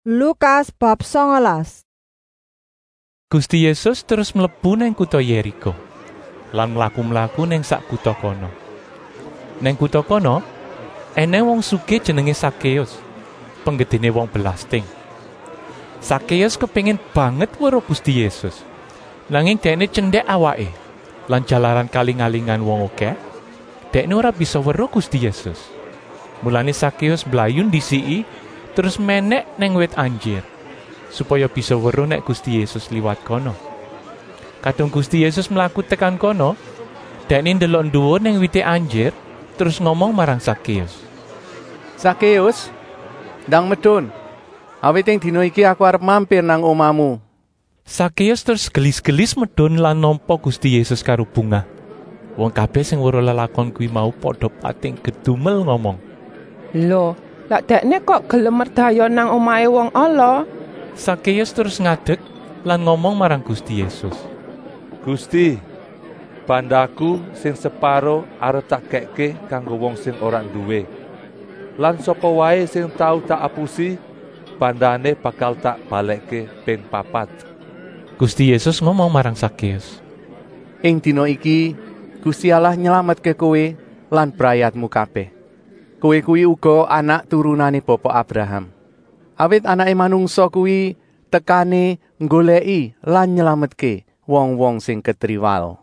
Lukas bab 19. Gusti Yesus terus mlebu nang kutha Yeriko lan mlaku-mlaku ning sak kutha kono. Nang kutha kono eneng wong sugih jenenge Sakeus, penggedene wong belasting. Sakeus kepengin banget weruh Gusti Yesus. Nanging dekne cendhek awake lan jalaran kaling-alingan wong akeh, dekne ora bisa weruh Gusti Yesus. Mulane Sakeus mlayu ndisiki terus menek neng wit anjir supaya bisa weruh nek Gusti Yesus liwat kono. Kadung Gusti Yesus mlaku tekan kono, dekne ndelok dhuwur neng wite anjir terus ngomong marang Sakeus. Sakeus, ndang medun. Awit ing dina iki aku arep mampir nang omamu. Sakeus terus gelis-gelis medun lan nampa Gusti Yesus karo bungah. Wong kabeh sing weruh lelakon kuwi mau padha pating gedumel ngomong, Lho, lak dekne kok gelem merdayo nang omahe wong ala? Sakeus terus ngadeg lan ngomong marang Gusti Yesus. Gusti, bandaku sing separo arep tak kekke kanggo wong sing ora duwe. Lan sapa wae sing tau tak apusi, bandane bakal tak balekke ping 4. Gusti Yesus ngomong marang Sakeus. Ing dina iki Gusti Allah nyelametke kowe lan brayatmu kabeh. Kowe kuwi uga anak turunane Bapak Abraham. Awit anake manungsa kuwi tekane nggoleki lan nyelametke wong-wong sing ketriwal.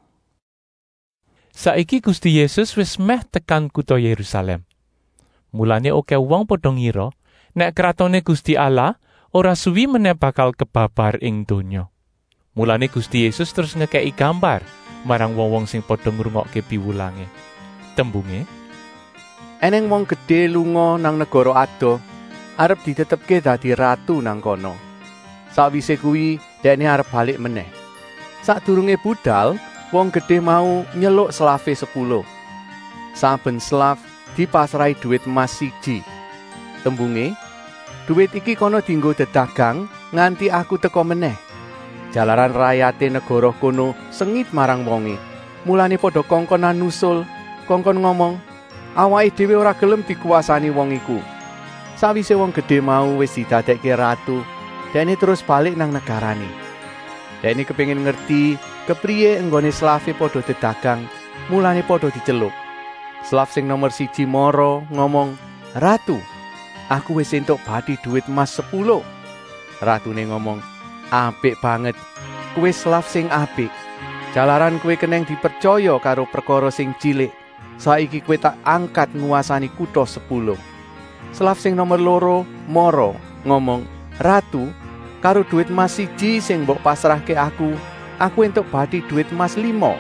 Saiki Gusti Yesus wis meh tekan kutha Yerusalem. Mulane akeh wong padha ngira nek kratone Gusti Allah ora suwi meneh bakal kebabar ing donya. Mulane Gusti Yesus terus ngekeki gambar marang wong-wong sing padha ngrungokke piwulange. Tembunge, Eneng wong gedhe lunga nang negara adoh, arep ditetepke dadi ratu nang kono. Sakwise kuwi dekne arep balik meneh. Sadurunge budal, wong gedhe mau nyeluk slafe 10. Saben slaf dipasrahi dhuwit emas 1. Tembunge, dhuwit iki kono dienggo dedagang nganti aku teka meneh. Jalaran rakyate negara kono sengit marang wonge. Mulane padha kongkonan nusul, kongkon ngomong, awake dhewe ora gelem dikuasani wong iku. Sawise wong gedhe mau wis didadekke ratu, dekne terus balik nang negarane. Dekne kepengin ngerti kepriye enggone slafe padha dedagang, mulane padha diceluk. Slaf sing nomor 1 mara ngomong, "Ratu, aku wis entuk bathi dhuwit emas 10." Ratune ngomong, "Apik banget. Kowe slaf sing apik. Jalaran kowe keneng dipercaya karo perkara sing cilik. Saiki kowe tak angkat nguasani kutha 10. Slaf sing nomor 2 mara ngomong, "Ratu, karo dhuwit emas 1 sing mbok pasrahke aku entuk bathi dhuwit emas 5."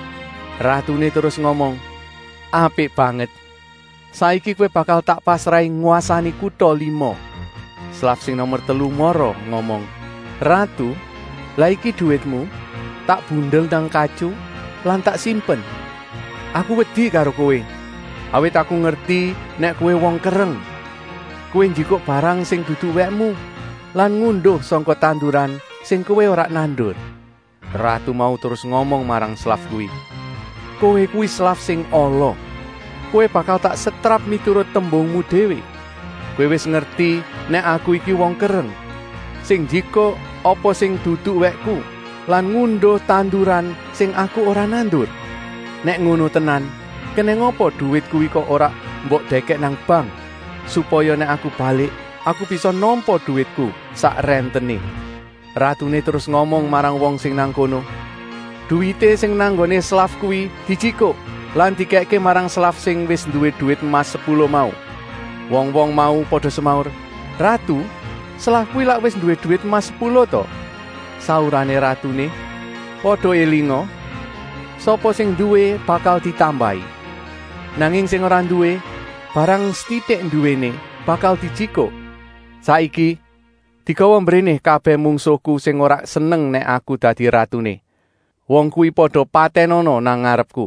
Ratune terus ngomong, "Apik banget. Saiki kowe bakal tak pasrahi nguasani kutha 5." Slaf sing nomor 3 mara ngomong, "Ratu, lah iki dhuwitmu, tak bundel nang kacu lan tak simpen. Aku wedi karo kowe, awit aku ngerti nek kowe wong kereng. Kowe njikuk barang sing dudu wekmu lan ngunduh sangka tanduran sing kowe ora nandur." Ratu mau terus ngomong marang slaf kuwi, "Kowe kuwi slaf sing ala. Kowe bakal tak setrap miturut tembungmu dhewe. Kowe wis ngerti nek aku iki wong kereng, sing njikuk apa sing dudu wekku lan ngunduh tanduran sing aku ora nandur. Nek ngono tenan, keneng apa dhuwit kuwi kok ora mbok dekek nang bank, supaya nek aku balik, aku bisa nampa dhuwitku sak rentene." Ratune terus ngomong marang wong sing nang kono, "Duwite sing nang nggone slaf kuwi dicikuk lan dikekke marang slaf sing wis duwe dhuwit emas 10 mau." Wong-wong mau padha semaur, "Ratu, slaf kuwi lak wis duwe dhuwit emas 10 to?" Saurane ratune, "Padha elinga, sapa sing duwe bakal ditambahi. Nanging sing ora duwe, barang sithik duwene bakal dicikuk. Saiki digawa mrene kabeh mungsuhku sing ora seneng nek aku dadi ratune. Wong kuwi padha patenono nang ngarepku."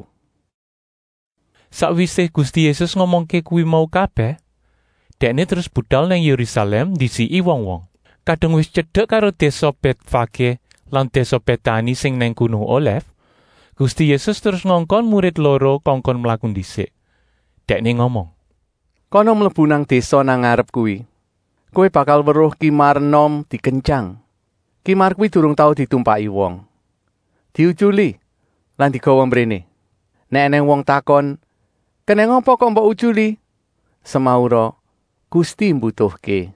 Sakwise Gusti Yesus ngomongke kuwi mau kabeh, dekne terus budal nang Yerusalem disiki wong-wong. Kadung wis cedhek karo desa Betfage lan desa Betani sing nang Gunung Olive, Gusti Yesus terus ngongkon murid 2 kongkon mlaku dhisik. Dekne ngomong, "Kono mlebu nang desa nang ngarep kuwi. kowe bakal weruh kimar enom dikencang. Kimar kuwi durung tau ditumpaki wong. Diuculi lan digawa mrene. Nek eneng wong takon, "Keneng apa kok mbok uculi?" Semaura, "Gusti mbutuhke."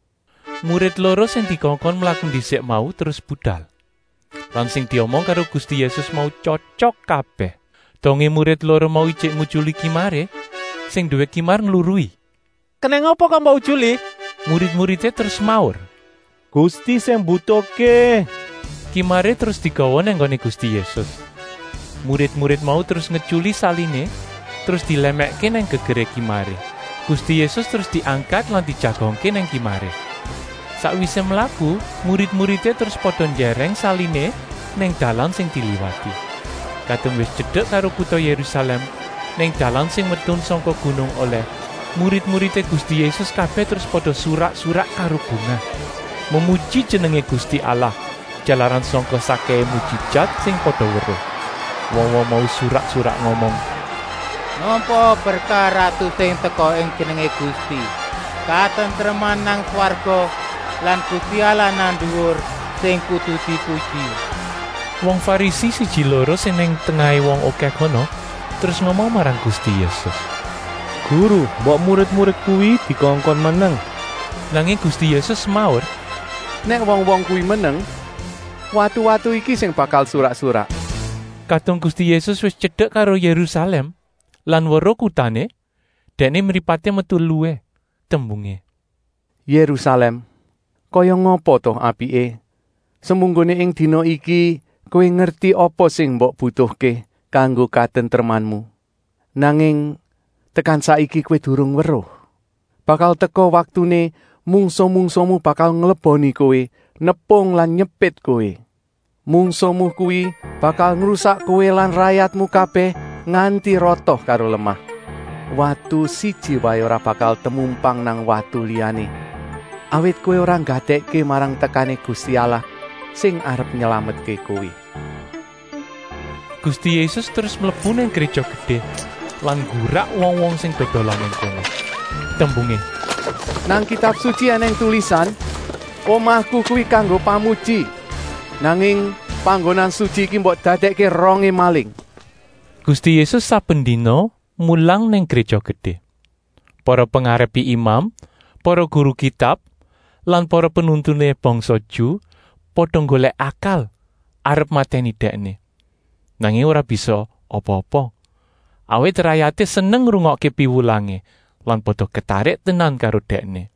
Murid loro sing dikongkon mlaku dhisik mau terus budal. Lan sing diomong karo Gusti Yesus mau cocok kabeh. Donge murid loro mau ijik nguculi kimare, sing duwe kimar nglurui. Keneng apa kok mbok uculi? Murid-muridnya terus maur. Gusti sing mbutuhke. Kimare terus digawa nang nggone Gusti Yesus. Murid-murid mau terus ngeculi saline, terus dilemekke nang gegere kimare. Gusti Yesus terus diangkat lan dijagongke nang kimare. Sakwise mlaku, murid-muridnya terus padha njereng saline nang dalan sing diliwati. Kadung wis cedhek karo kutha Yerusalem, nang dalan sing medun saka gunung Oleh, murid-muridnya Gusti Yesus kabeh terus padha surak-surak karo bunga, memuji jenenge Gusti Allah jalaran sangka sakehe mujijat sing padha weruh. Wong-wong mau surak-surak ngomong, "Nampa berkah ratu sing teka ing jenenge Gusti. Katentreman nang swarga lan Gusti Allah nang dhuwur sing kudu dipuji." Wong Farisi siji loro sing ning tengahe wong akeh kono terus ngomong marang Gusti Yesus, Guru, mbok murid-murid kuwi dikongkon meneng. nanging Gusti Yesus maur, Nek wong-wong kuwi meneng, watu-watu iki sing bakal surak-surak. kadung Gusti Yesus wis cedhek karo Yerusalem lan weruh kutane, dene mripate metu luwe tembunge. Yerusalem, kaya ngopo to apike? Semunggone ing dina iki kowe ngerti apa sing mbok butuhke kanggo katentremanmu. Nanging tekan saiki kowe durung weruh. Bakal teka waktune mungsa-mungsamu bakal ngleboni kowe, nepung lan nyepit kowe. Mungsamu kuwi bakal ngrusak kowe lan rakyatmu kabeh nganti rotoh karo lemah. Watu siji wae ora bakal temumpang nang watu liyane. Awit kowe ora nggatekke marang tekane Gusti Allah sing arep nyelametke kowe. Gusti Yesus terus mlebu nang gereja gedhe lan gurak wong-wong sing dodolan ing kono. Tembunge, Nang kitab suci eneng tulisan, "Omahku kuwi kanggo pamuji." Nanging panggonan suci iki mbok dadekke ronge maling. Gusti Yesus saben dina mulang ning gereja gedhe. Para pengarepi imam, para guru kitab, lan para penuntune bangsa Ju padha golek akal arep mateni dekne. Nanging ora bisa apa-apa. Awit rakyate seneng ngrungokke piwulange lan padha ketarik tenan karo dekne.